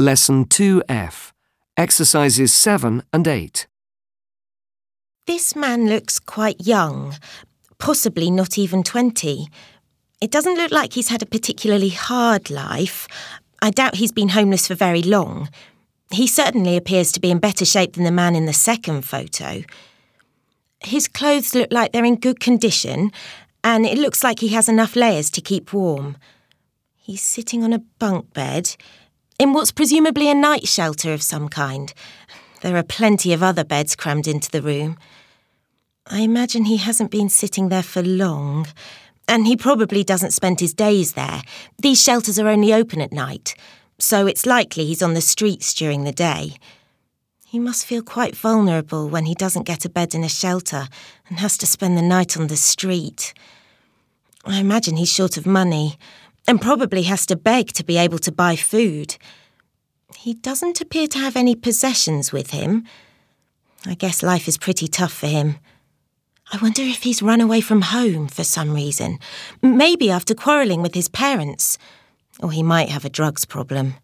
Lesson 2F, Exercises 7 and 8. This man looks quite young, possibly not even 20. It doesn't look like he's had a particularly hard life. I doubt he's been homeless for very long. He certainly appears to be in better shape than the man in the second photo. His clothes look like they're in good condition, and it looks like he has enough layers to keep warm. He's sitting on a bunk bed, in what's presumably a night shelter of some kind. There are plenty of other beds crammed into the room. I imagine he hasn't been sitting there for long, and he probably doesn't spend his days there. These shelters are only open at night, so it's likely he's on the streets during the day. He must feel quite vulnerable when he doesn't get a bed in a shelter and has to spend the night on the street. I imagine he's short of money and probably has to beg to be able to buy food. He doesn't appear to have any possessions with him. I guess life is pretty tough for him. I wonder if he's run away from home for some reason. Maybe after quarrelling with his parents. Or he might have a drugs problem.